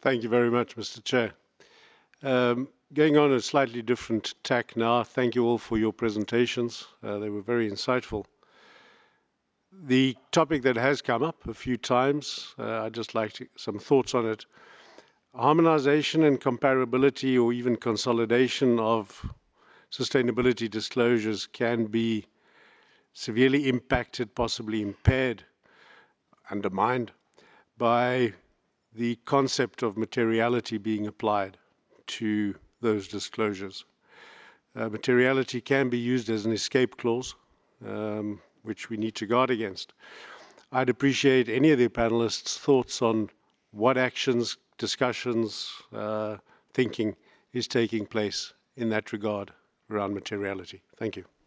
Thank you very much, Mr. Chair. Going on a slightly different tack now, thank you all for your presentations. They were very insightful. The topic that has come up a few times, I'd just like some thoughts on it. Harmonization and comparability or even consolidation of sustainability disclosures can be severely impacted, possibly impaired, undermined by the concept of materiality being applied to those disclosures. Materiality can be used as an escape clause, which we need to guard against. I'd appreciate any of the panelists' thoughts on what actions, discussions, thinking is taking place in that regard around materiality. Thank you.